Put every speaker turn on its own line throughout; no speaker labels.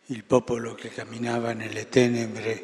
Il popolo che camminava nelle tenebre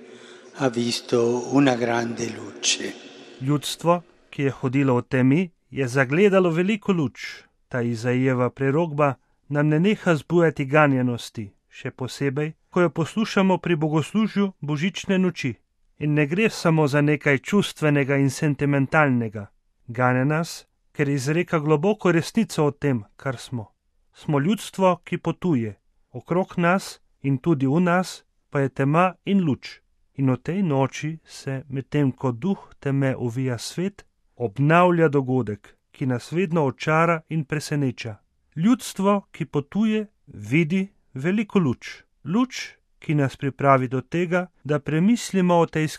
ha visto una grande luce.
Ljudstvo, ki je hodilo v temi, je zagledalo veliko luč. Ta Izajeva prerokba nam ne neha zbujati ganjenosti, še posebej, ko jo poslušamo pri bogoslužju božične noči. In ne gre samo za nekaj čustvenega in sentimentalnega. Gane nas, ker izreka globoko resnico o tem, kar smo. Smo ljudstvo, ki potuje. Okrog nas in tudi v nas pa je tema in luč. In v tej noči se, medtem ko duh teme ovija svet, obnavlja dogodek, ki nas vedno očara in preseneča. Ljudstvo, ki potuje, vidi veliko luč. Luč, ki nas pripravi do tega, da premislimo o tej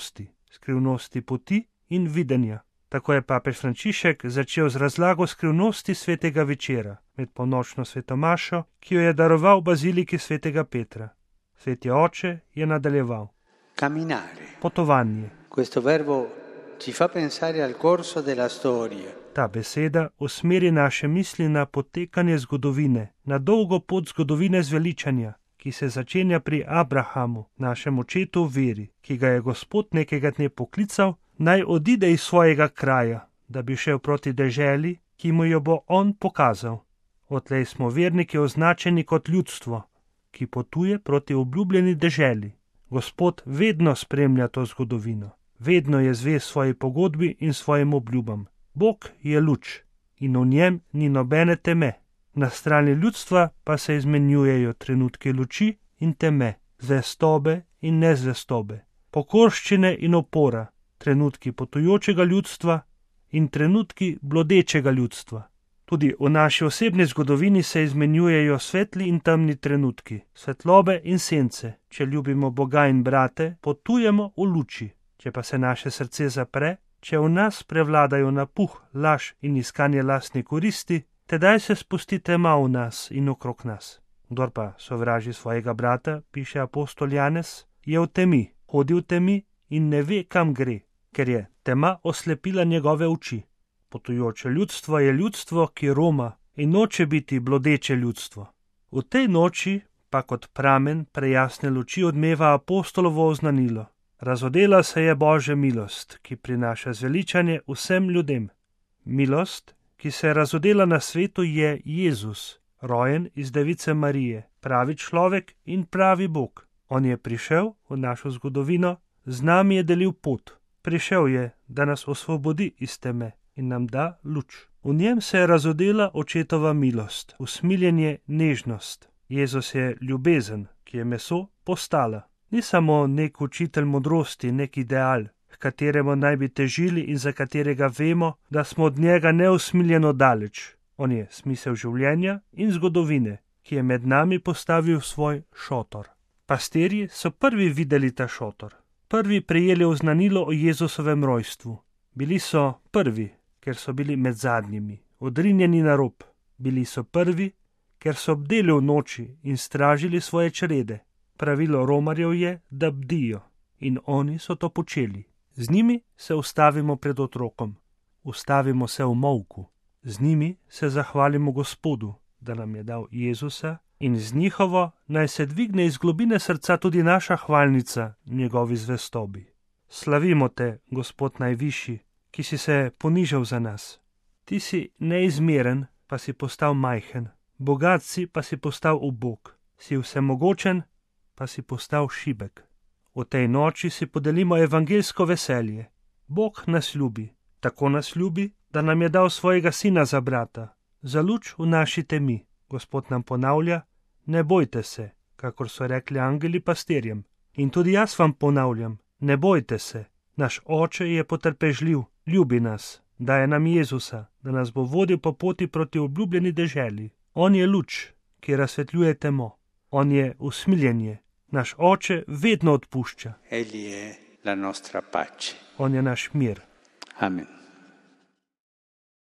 skrivnosti poti in videnja. Tako je papež Frančišek začel z razlago skrivnosti svetega večera med polnočno svetomašo, ki jo je daroval v baziliki svetega Petra. Sveti oče je nadaljeval.
Camminare.
Potovanje.
Questo verbo ci fa pensare al corso della storia.
Ta beseda usmeri naše misli na potekanje zgodovine, na dolgo pot zgodovine zveličanja, ki se začenja pri Abrahamu, našem očetu v veri, ki ga je Gospod nekega dne poklical, naj odide iz svojega kraja, da bi šel proti deželi, ki mu jo bo on pokazal. Odtlej smo verniki označeni kot ljudstvo, ki potuje proti obljubljeni deželi. Gospod vedno spremlja to zgodovino, vedno je zvest svoji pogodbi in svojim obljubam. Bog je luč in v njem ni nobene teme. Na strani ljudstva pa se izmenjujejo trenutki luči in teme, zvestobe in nezvestobe, pokorščine in opora, trenutki potujočega ljudstva in trenutki blodečega ljudstva. Tudi v naši osebni zgodovini se izmenjujejo svetli in temni trenutki, svetlobe in sence. Če ljubimo Boga in brate, potujemo v luči. Če pa se naše srce zapre, če v nas prevladajo napuh, laž in iskanje lastne koristi, tedaj se spusti tema v nas in okrog nas. Kdor pa sovraži svojega brata, piše apostol Janez, je v temi, hodi v temi in ne ve, kam gre, ker je tema oslepila njegove oči. Potujoče ljudstvo je ljudstvo, ki roma in noče biti blodeče ljudstvo. V tej noči pa kot pramen prejasne luči odmeva apostolovo oznanilo. Razodela se je Božja milost, ki prinaša zveličanje vsem ljudem. Milost, ki se je razodela na svetu, je Jezus, rojen iz device Marije, pravi človek in pravi Bog. On je prišel v našo zgodovino, z nami je delil pot. Prišel je, da nas osvobodi iz teme in nam da luč. V njem se je razodela očetova milost, usmiljenje, nežnost. Jezus je ljubezen, ki je meso postala. Ni samo nek učitelj modrosti, nek ideal, k kateremu naj bi težili in za katerega vemo, da smo od njega neusmiljeno daleč. On je smisel življenja in zgodovine, ki je med nami postavil svoj šotor. Pastirji so prvi videli ta šotor, prvi prejeli oznanilo o Jezusovem rojstvu. Bili so prvi, ker so bili med zadnjimi, odrinjeni na rob. Bili so prvi, ker so bdeli v noči in stražili svoje črede. Pravilo romarjev je, da bdijo, in oni so to počeli. Z njimi se ustavimo pred otrokom, ustavimo se v molku. Z njimi se zahvalimo Gospodu, da nam je dal Jezusa, in z njihovo naj se dvigne iz globine srca tudi naša hvalnica njegovi zvestobi. Slavimo te, Gospod najvišji, ki si se ponižal za nas. Ti si neizmeren, pa si postal majhen, bogat si, pa si postal ubog, si vsemogočen, pa si postal šibek. V tej noči si podelimo evangeljsko veselje. Bog nas ljubi, tako nas ljubi, da nam je dal svojega sina za brata, za luč v naši temi. Gospod nam ponavlja, ne bojte se, kakor so rekli angeli pastirjem. In tudi jaz vam ponavljam, ne bojte se, naš oče je potrpežljiv, ljubi nas, daje nam Jezusa, da nas bo vodil po poti proti obljubljeni deželi. On je luč, ki razsvetljuje temo. On je usmiljenje. Naš oče vedno odpušča.
Egli è la nostra pace.
On je naš mir.
Amen.